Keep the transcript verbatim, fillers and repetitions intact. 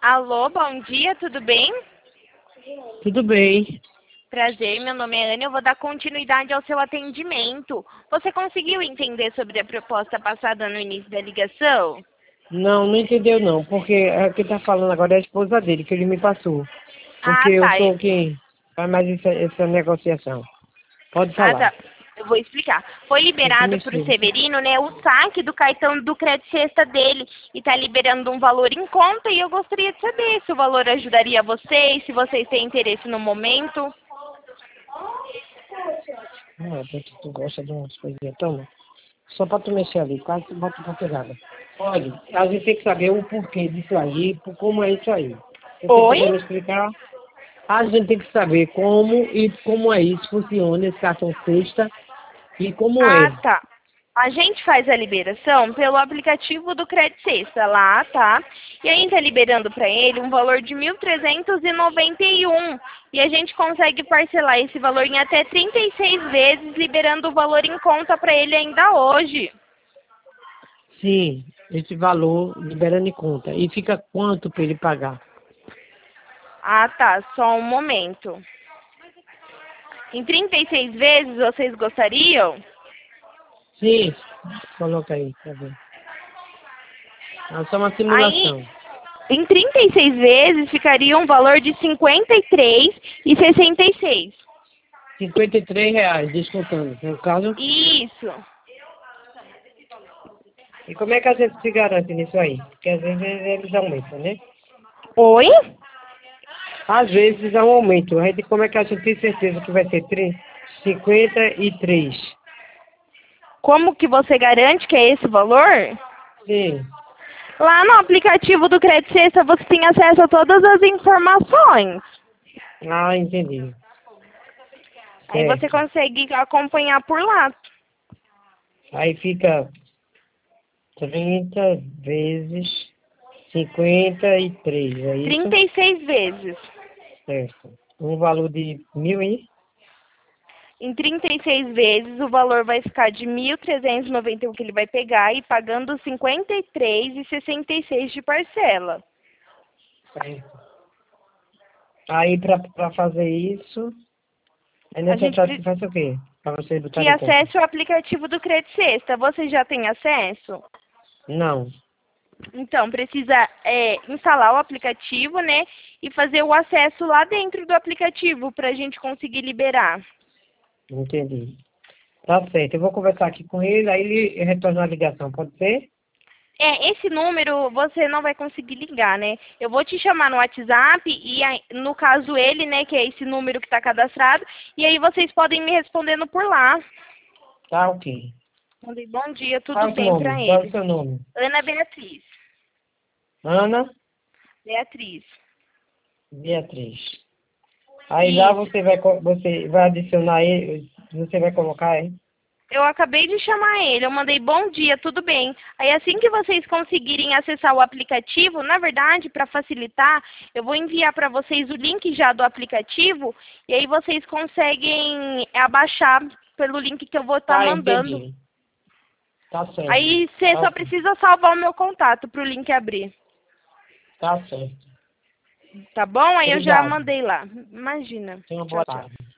Alô, bom dia, tudo bem? Tudo bem. Prazer, meu nome é Ana, eu vou dar continuidade ao seu atendimento. Você conseguiu entender sobre a proposta passada no início da ligação? Não, não entendeu não, porque é, quem está falando agora é a esposa dele, que ele me passou. Porque Ah, eu tá. sou quem faz mais essa, essa negociação. Pode Ah, falar. tá. Eu vou explicar. Foi Tem que liberado para o mexer. Severino, né, o saque do cartão do crédito sexta dele e está liberando um valor em conta e eu gostaria de saber se o valor ajudaria vocês, se vocês têm interesse no momento. Ah, tu, tu gosta de umas coisinhas, toma. Só para tu mexer ali, quase tu bota pra pegada. Pode. A gente tem que saber o porquê disso aí, por como é isso aí. Se você Oi? puder me explicar, a gente tem que saber como e como é isso, funciona esse cartão sexta e como Ah, é. tá. A gente faz a liberação pelo aplicativo do Crédito Sexta lá, tá? E a gente tá liberando para ele um valor de mil trezentos e noventa e um. E a gente consegue parcelar esse valor em até trinta e seis vezes, liberando o valor em conta para ele ainda hoje. Sim, esse valor liberando em conta. E fica quanto para ele pagar? Ah, tá. Só um momento. Em trinta e seis vezes, vocês gostariam? Sim, coloca aí, tá bem. É só uma Aí, simulação. em trinta e seis vezes, ficaria um valor de cinquenta e três reais e sessenta e seis. cinquenta e três reais, descontando, no caso. Isso. E como é que a gente se garante nisso aí? Porque às vezes eles aumentam, né? Oi? Às vezes há um aumento. A gente, como é que a gente tem certeza que vai ser três? cinquenta e três? Como que você garante que é esse valor? Sim. Lá no aplicativo do Crédito Sexta você tem acesso a todas as informações. Ah, entendi. Aí você Certo. consegue acompanhar por lá. Aí fica trinta vezes cinquenta e três, é isso? trinta e seis vezes. Certo. Um valor de mil e... Em trinta e seis vezes o valor vai ficar de mil trezentos e noventa e um que ele vai pegar e pagando cinquenta e três reais e sessenta e seis de parcela. Certo. Aí para para fazer isso, é A gente necessário que precisa faça o quê? Para você botar que em conta? acesse o aplicativo do Crédito Sexta. Você já tem acesso? Não. Então, precisa é, instalar o aplicativo, né? E fazer o acesso lá dentro do aplicativo para a gente conseguir liberar. Entendi. Tá certo. Eu vou conversar aqui com ele, aí ele retorna a ligação, pode ser? É, esse número você não vai conseguir ligar, né? Eu vou te chamar no WhatsApp e aí, no caso ele, né, que é esse número que está cadastrado, e aí vocês podem me respondendo por lá. Tá, ok. Mandei bom dia, Qual tudo é o seu bem para nome? Qual é o ele. seu nome? Ana Beatriz. Ana Beatriz. Beatriz. Aí lá Isso. você vai, co- você vai adicionar ele, você vai colocar ele? Eu acabei de chamar ele, eu mandei bom dia, tudo bem. Aí assim que vocês conseguirem acessar o aplicativo, na verdade, para facilitar, eu vou enviar para vocês o link já do aplicativo e aí vocês conseguem abaixar pelo link que eu vou estar Tá, mandando. entendi. Tá certo. Aí você Tá só ok. precisa salvar o meu contato para o link abrir. Tá certo. Tá bom? Aí eu já Obrigado. mandei lá. Imagina. Tenha uma Tchau, boa tchau. tarde.